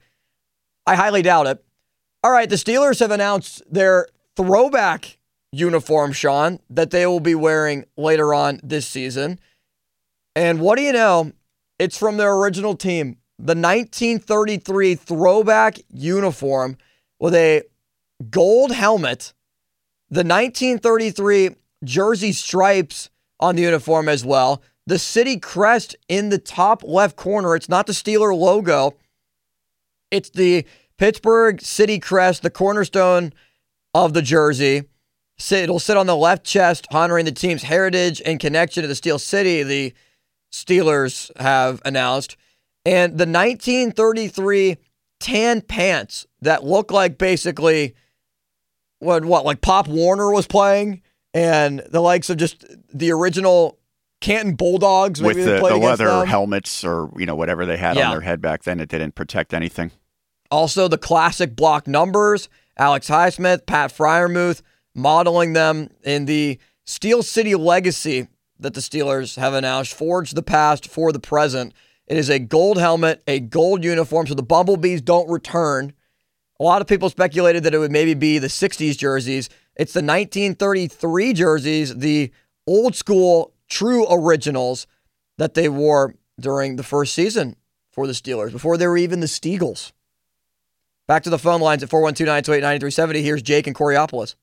I highly doubt it. All right, the Steelers have announced their throwback uniform, Sean, that they will be wearing later on this season. And what do you know? It's from their original team, the nineteen thirty-three throwback uniform with a gold helmet, the nineteen thirty-three jersey stripes on the uniform as well, the city crest in the top left corner. It's not the Steeler logo. It's the Pittsburgh city crest, the cornerstone of the jersey. It'll sit on the left chest, honoring the team's heritage and connection to the Steel City, the Steelers have announced. And the nineteen thirty-three tan pants that look like basically what, what like Pop Warner was playing and the likes of just the original Canton Bulldogs. With maybe the, the leather them. helmets or, you know, whatever they had yeah. on their head back then, it didn't protect anything. Also, the classic block numbers, Alex Highsmith, Pat Freiermuth, modeling them in the Steel City legacy that the Steelers have announced, forge the past for the present. It is a gold helmet, a gold uniform, so the Bumblebees don't return. A lot of people speculated that it would maybe be the sixties jerseys. It's the nineteen thirty-three jerseys, the old school, true originals that they wore during the first season for the Steelers, before they were even the Steagles. Back to the phone lines at four one two, nine two eight, nine three seven zero. Here's Jake in Coriopolis.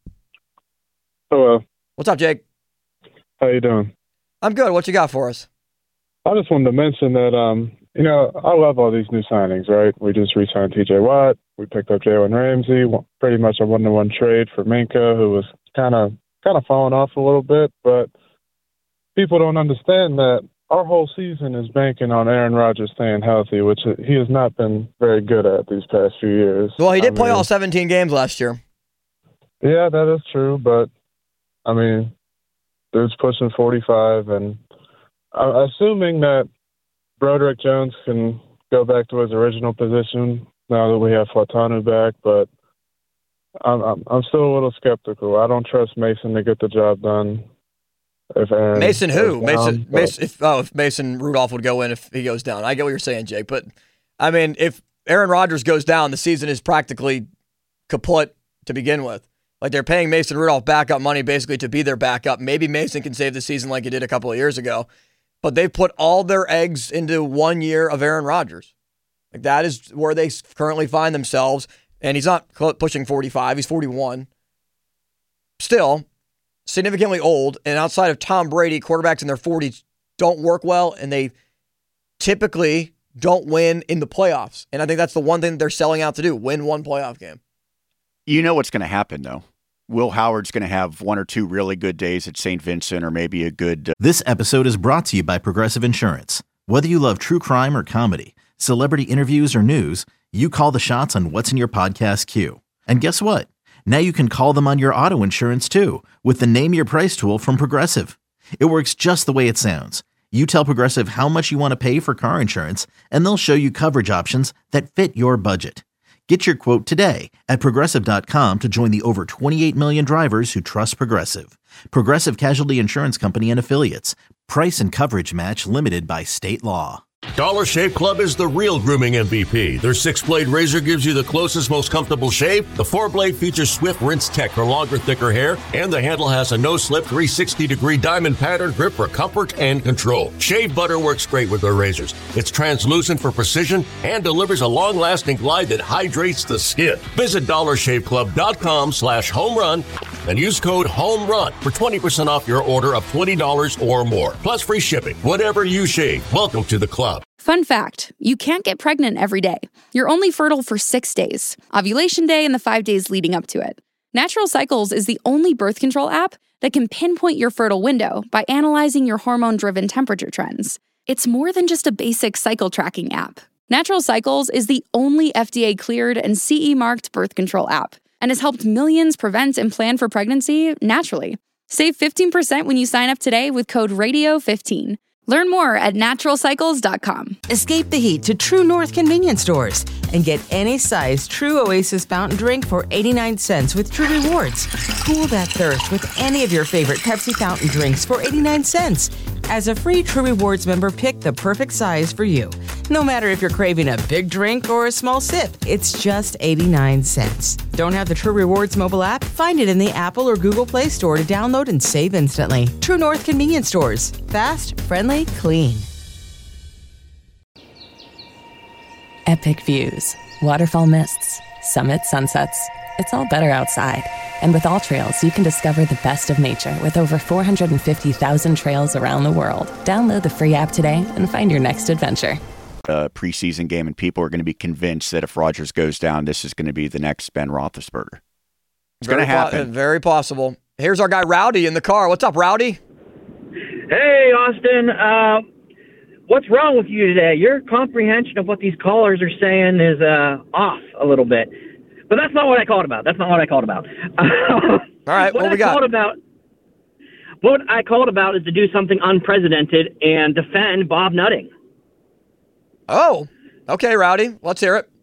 Hello. What's up, Jake? How you doing? I'm good. What you got for us? I just wanted to mention that, um, you know, I love all these new signings, right? We just re-signed T J Watt. We picked up Jalen Ramsey, pretty much a one-to-one trade for Minka, who was kind of kind of falling off a little bit. But people don't understand that our whole season is banking on Aaron Rodgers staying healthy, which he has not been very good at these past few years. Well, he did I play mean, all seventeen games last year. Yeah, that is true. But, I mean, dude's pushing forty-five, and I'm assuming that Broderick Jones can go back to his original position now that we have Flatanu back, but I'm, I'm I'm still a little skeptical. I don't trust Mason to get the job done. If Aaron Mason who? down, Mason, but, Mason if oh if Mason Rudolph would go in if he goes down. I get what you're saying, Jake, but I mean if Aaron Rodgers goes down, the season is practically kaput to begin with. Like they're paying Mason Rudolph backup money basically to be their backup. Maybe Mason can save the season like he did a couple of years ago. But they've put all their eggs into one year of Aaron Rodgers. Like that is where they currently find themselves. And he's not pushing forty-five. He's forty-one. Still, significantly old. And outside of Tom Brady, quarterbacks in their forties don't work well. And they typically don't win in the playoffs. And I think that's the one thing that they're selling out to do, win one playoff game. You know what's going to happen, though. Will Howard's going to have one or two really good days at Saint Vincent or maybe a good... Uh... This episode is brought to you by Progressive Insurance. Whether you love true crime or comedy, celebrity interviews or news, you call the shots on what's in your podcast queue. And guess what? Now you can call them on your auto insurance too with the Name Your Price tool from Progressive. It works just the way it sounds. You tell Progressive how much you want to pay for car insurance, and they'll show you coverage options that fit your budget. Get your quote today at Progressive dot com to join the over twenty-eight million drivers who trust Progressive. Progressive Casualty Insurance Company and Affiliates. Price and coverage match limited by state law. Dollar Shave Club is the real grooming M V P. Their six-blade razor gives you the closest, most comfortable shave. The four-blade features Swift Rinse Tech for longer, thicker hair, and the handle has a no-slip three hundred sixty degree diamond pattern grip for comfort and control. Shave butter works great with their razors. It's translucent for precision and delivers a long-lasting glide that hydrates the skin. Visit dollar shave club dot com slash home run and use code HOMERUN for twenty percent off your order of twenty dollars or more, plus free shipping. Whatever you shave, welcome to the club. Fun fact, you can't get pregnant every day. You're only fertile for six days, ovulation day and the five days leading up to it. Natural Cycles is the only birth control app that can pinpoint your fertile window by analyzing your hormone-driven temperature trends. It's more than just a basic cycle tracking app. Natural Cycles is the only F D A-cleared and C E-marked birth control app and has helped millions prevent and plan for pregnancy naturally. Save fifteen percent when you sign up today with code radio fifteen. Learn more at natural cycles dot com. Escape the heat to True North convenience stores and get any size True Oasis fountain drink for eighty-nine cents with True Rewards. Cool that thirst with any of your favorite Pepsi fountain drinks for eighty-nine cents. As a free True Rewards member, pick the perfect size for you. No matter if you're craving a big drink or a small sip, it's just eighty-nine cents. Don't have the True Rewards mobile app? Find it in the Apple or Google Play Store to download and save instantly. True North convenience stores. Fast, friendly, clean. Epic views, waterfall mists, summit sunsets. It's all better outside. And with AllTrails, you can discover the best of nature with over four hundred fifty thousand trails around the world. Download the free app today and find your next adventure. A preseason game, and people are going to be convinced that if Rodgers goes down, this is going to be the next Ben Roethlisberger. It's going to happen. Po- very possible. Here's our guy Rowdy in the car. What's up, Rowdy? Hey, Austin. Uh, what's wrong with you today? Your comprehension of what these callers are saying is uh, off a little bit. But that's not what I called about. That's not what I called about. All right, what, what we I got? Called about, what I called about is to do something unprecedented and defend Bob Nutting. Oh, okay, Rowdy. Let's hear it.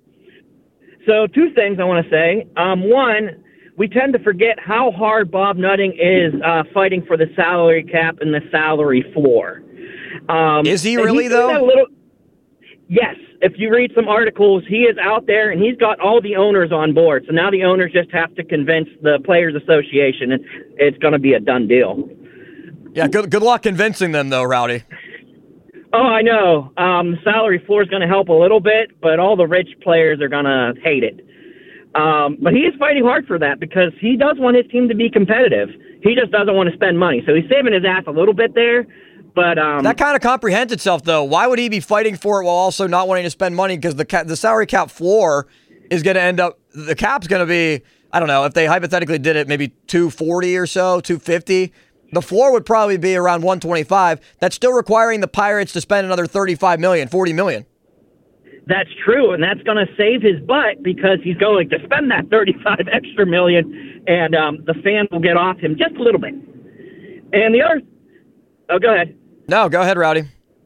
So two things I want to say. Um, one, we tend to forget how hard Bob Nutting is uh, fighting for the salary cap and the salary floor. Um, is he really, he, though? Little, yes. If you read some articles, he is out there, and he's got all the owners on board. So now the owners just have to convince the Players Association, and it's going to be a done deal. Yeah, good good luck convincing them, though, Rowdy. Oh, I know. Um, the salary floor is going to help a little bit, but all the rich players are going to hate it. Um, but he is fighting hard for that because he does want his team to be competitive. He just doesn't want to spend money. So he's saving his ass a little bit there. But um, that kind of comprehends itself, though. Why would he be fighting for it while also not wanting to spend money? Because the ca- the salary cap floor is going to end up, the cap's going to be, I don't know, if they hypothetically did it, maybe two forty or so, two fifty. The floor would probably be around one twenty-five. That's still requiring the Pirates to spend another thirty-five million dollars, forty million dollars. That's true, and that's going to save his butt because he's going to spend that thirty-five extra million, and um, the fans will get off him just a little bit. And the other, oh, go ahead. No, go ahead, Rowdy.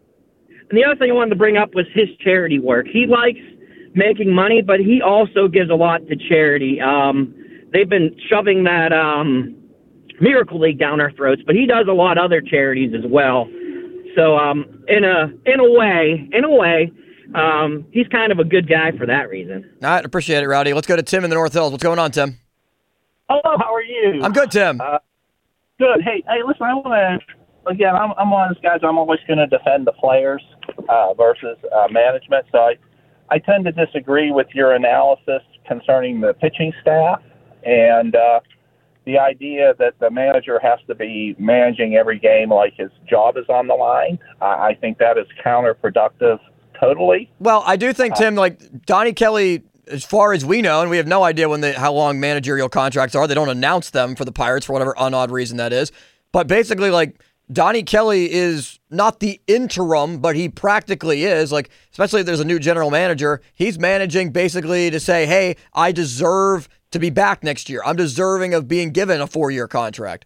And the other thing I wanted to bring up was his charity work. He likes making money, but he also gives a lot to charity. Um, they've been shoving that um, Miracle League down our throats, but he does a lot of other charities as well. So um, in a in a way, in a way, um, he's kind of a good guy for that reason. All right, appreciate it, Rowdy. Let's go to Tim in the North Hills. What's going on, Tim? Hello, how are you? I'm good, Tim. Uh, good. Hey, hey, listen, I want to. Again, I'm, I'm one of those guys, I'm always going to defend the players uh, versus uh, management. So I, I tend to disagree with your analysis concerning the pitching staff and uh, the idea that the manager has to be managing every game like his job is on the line. Uh, I think that is counterproductive totally. Well, I do think, Tim, like Donnie Kelly, as far as we know, and we have no idea when they, how long managerial contracts are. They don't announce them for the Pirates for whatever unodd reason that is. But basically, like, Donnie Kelly is not the interim, but he practically is. Like, especially if there's a new general manager, he's managing basically to say, hey, I deserve to be back next year. I'm deserving of being given a four-year contract.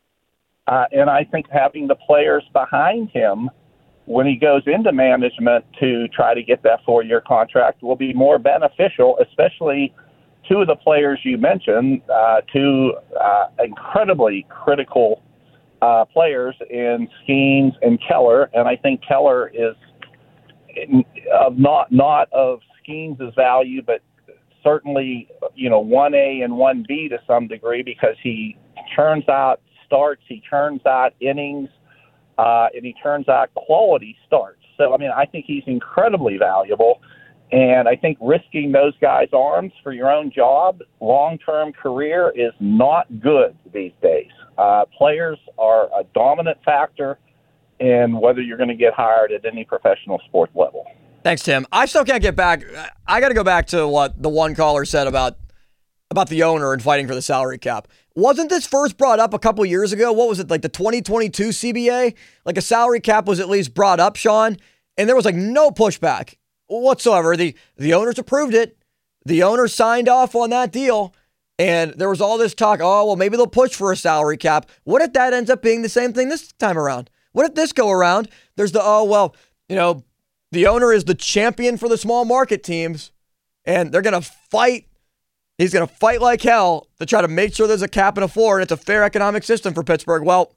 Uh, and I think having the players behind him when he goes into management to try to get that four-year contract will be more beneficial, especially two of the players you mentioned, uh, two uh, incredibly critical Uh, players in Skeens and Keller, and I think Keller is of not not of Skeens' value, but certainly, you know, one A and one B to some degree, because he turns out starts, he turns out innings, uh, and he turns out quality starts. So, I mean, I think he's incredibly valuable. And I think risking those guys' arms for your own job, long-term career, is not good these days. Uh, players are a dominant factor in whether you're going to get hired at any professional sport level. Thanks, Tim. I still can't get back. I got to go back to what the one caller said about about the owner and fighting for the salary cap. Wasn't this first brought up a couple years ago? What was it, like the twenty twenty-two C B A? Like a salary cap was at least brought up, Sean, and there was like no pushback whatsoever. The the owners approved it. The owners signed off on that deal. And there was all this talk, oh, well, maybe they'll push for a salary cap. What if that ends up being the same thing this time around? What if this go around, there's the, oh, well, you know, the owner is the champion for the small market teams, and they're going to fight. He's going to fight like hell to try to make sure there's a cap and a floor, and it's a fair economic system for Pittsburgh. Well,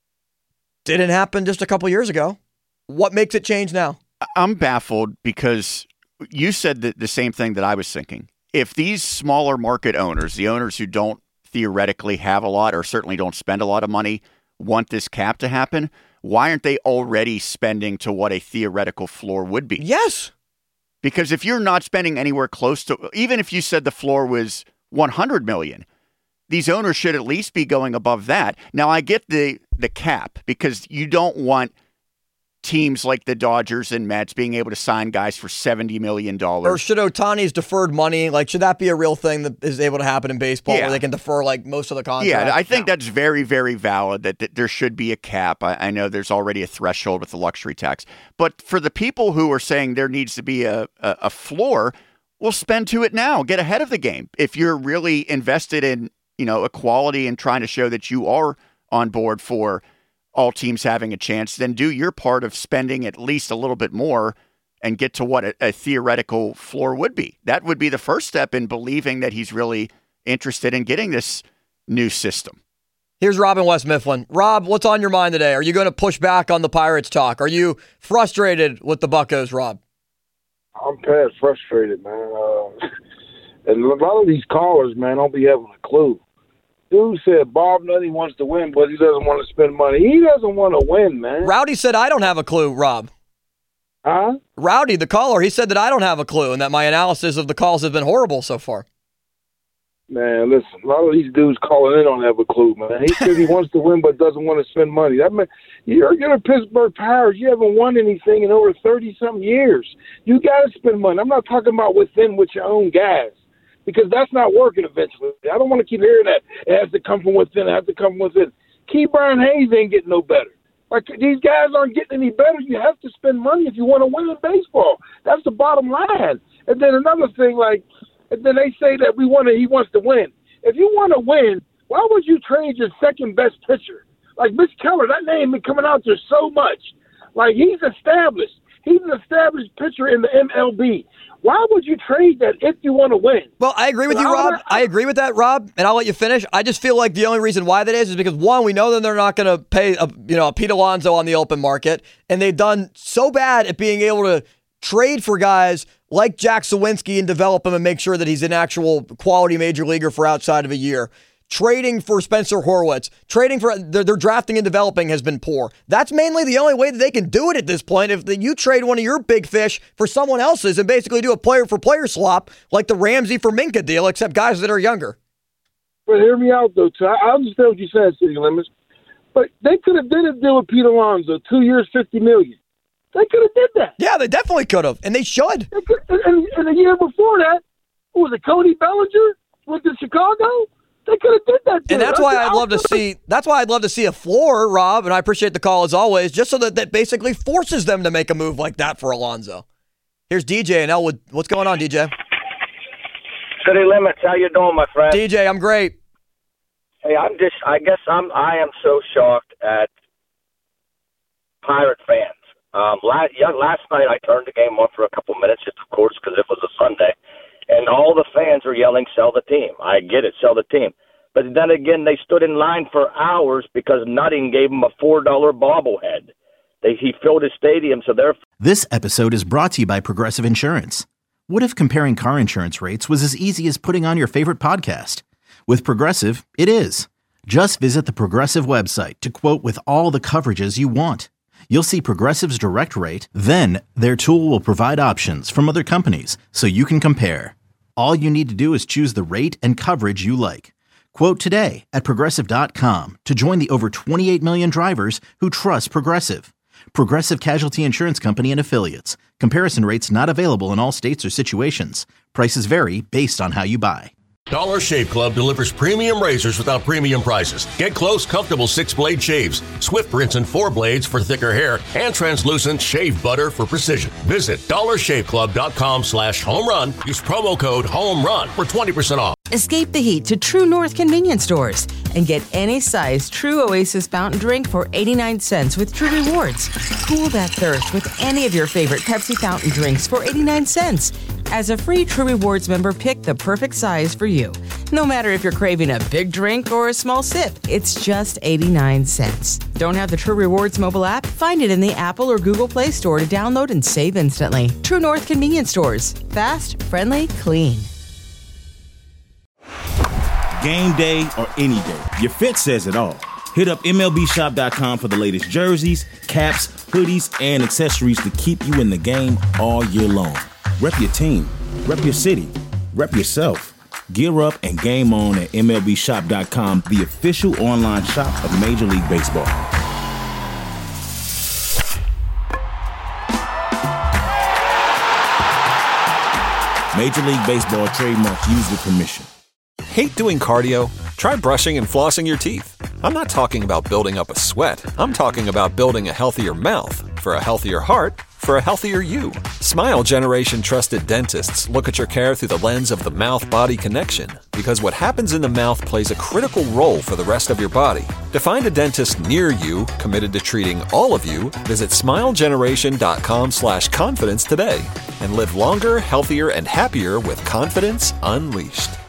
didn't happen just a couple years ago. What makes it change now? I'm baffled because you said the, the same thing that I was thinking. If these smaller market owners, the owners who don't theoretically have a lot or certainly don't spend a lot of money, want this cap to happen, why aren't they already spending to what a theoretical floor would be? Yes. Because if you're not spending anywhere close to, even if you said the floor was one hundred million dollars, these owners should at least be going above that. Now, I get the the cap because you don't want teams like the Dodgers and Mets being able to sign guys for seventy million dollars. Or should Ohtani's deferred money, like, should that be a real thing that is able to happen in baseball, yeah. where they can defer, like, most of the contract? Yeah, I think no. that's very, very valid, that, that there should be a cap. I, I know there's already a threshold with the luxury tax. But for the people who are saying there needs to be a, a, a floor, well, spend to it now. Get ahead of the game. If you're really invested in, you know, equality and trying to show that you are on board for all teams having a chance, then do your part of spending at least a little bit more and get to what a, a theoretical floor would be. That would be the first step in believing that he's really interested in getting this new system. Here's Rob in West Mifflin. Rob, what's on your mind today? Are you going to push back on the Pirates talk? Are you frustrated with the Buccos, Rob? I'm past frustrated, man. Uh, and a lot of these callers, man, don't be having a clue. Dude said Bob Nutty wants to win, but he doesn't want to spend money. He doesn't want to win, man. Rowdy said I don't have a clue, Rob. Huh? Rowdy, the caller, he said that I don't have a clue and that my analysis of the calls has been horrible so far. Man, listen, a lot of these dudes calling in don't have a clue, man. He said he wants to win but doesn't want to spend money. That man, you're, you're a Pittsburgh Pirates. You haven't won anything in over thirty-something years. You got to spend money. I'm not talking about within with your own guys, because that's not working eventually. I don't want to keep hearing that. It has to come from within. It has to come from within. Key Brian Hayes ain't getting no better. Like, these guys aren't getting any better. You have to spend money if you want to win in baseball. That's the bottom line. And then another thing, like, and then they say that we want to, he wants to win. If you want to win, why would you trade your second best pitcher? Like Mitch Keller, that name been coming out there so much. Like, he's established. He's an established pitcher in the M L B. Why would you trade that if you want to win? Well, I agree with you, Rob. I agree with that, Rob, and I'll let you finish. I just feel like the only reason why that is is because, one, we know that they're not going to pay a, you know, a Pete Alonso on the open market, and they've done so bad at being able to trade for guys like Jack Sawinski and develop him and make sure that he's an actual quality major leaguer for outside of a year. Trading for Spencer Horwitz, trading for their, their drafting and developing has been poor. That's mainly the only way that they can do it at this point. If the, you trade one of your big fish for someone else's and basically do a player for player swap like the Ramsey for Minka deal, except guys that are younger. But hear me out though, too. I understand what you said, City Limits. But they could have did a deal with Pete Alonso, two years, fifty million. They could have did that. Yeah, they definitely could have, and they should. They could, and, and the year before that, what was it, Cody Bellinger went to Chicago? They could have did that too. And that's why I'd love to see. That's why I'd love to see a floor, Rob. And I appreciate the call as always, just so that that basically forces them to make a move like that for Alonso. Here's D J in Elwood. What's going on, D J? City Limits, how you doing, my friend? D J, I'm great. Hey, I'm just. I guess I'm. I am so shocked at Pirate fans. Um, last, yeah, last night I turned the game on for a couple minutes, just of course, because it was a Sunday. And all the fans are yelling, sell the team. I get it, sell the team. But then again, they stood in line for hours because Nutting gave them a four dollar bobblehead. They, he filled his stadium, so therefore This episode is brought to you by Progressive Insurance. What if comparing car insurance rates was as easy as putting on your favorite podcast? With Progressive, it is. Just visit the Progressive website to quote with all the coverages you want. You'll see Progressive's direct rate, then their tool will provide options from other companies so you can compare. All you need to do is choose the rate and coverage you like. Quote today at Progressive dot com to join the over twenty-eight million drivers who trust Progressive. Progressive Casualty Insurance Company and Affiliates. Comparison rates not available in all states or situations. Prices vary based on how you buy. Dollar Shave Club delivers premium razors without premium prices. Get close, comfortable six-blade shaves, Swift Rinse and four blades for thicker hair, and translucent shave butter for precision. Visit dollar shave club dot com slash home run. Use promo code HOMERUN for twenty percent off. Escape the heat to True North convenience stores and get any size True Oasis fountain drink for eighty-nine cents with True Rewards. Cool that thirst with any of your favorite Pepsi fountain drinks for eighty-nine cents. As a free True Rewards member, pick the perfect size for you. No matter if you're craving a big drink or a small sip, it's just eighty-nine cents. Don't have the True Rewards mobile app? Find it in the Apple or Google Play Store to download and save instantly. True North convenience stores. Fast, friendly, clean. Game day or any day, your fit says it all. Hit up M L B shop dot com for the latest jerseys, caps, hoodies, and accessories to keep you in the game all year long. Rep your team, rep your city, rep yourself. Gear up and game on at M L B shop dot com, the official online shop of Major League Baseball. Major League Baseball trademark used with permission. Hate doing cardio? Try brushing and flossing your teeth. I'm not talking about building up a sweat. I'm talking about building a healthier mouth for a healthier heart for a healthier you. Smile Generation trusted dentists look at your care through the lens of the mouth-body connection, because what happens in the mouth plays a critical role for the rest of your body. To find a dentist near you committed to treating all of you, visit smile generation dot com slash confidence today and live longer, healthier, and happier with confidence unleashed.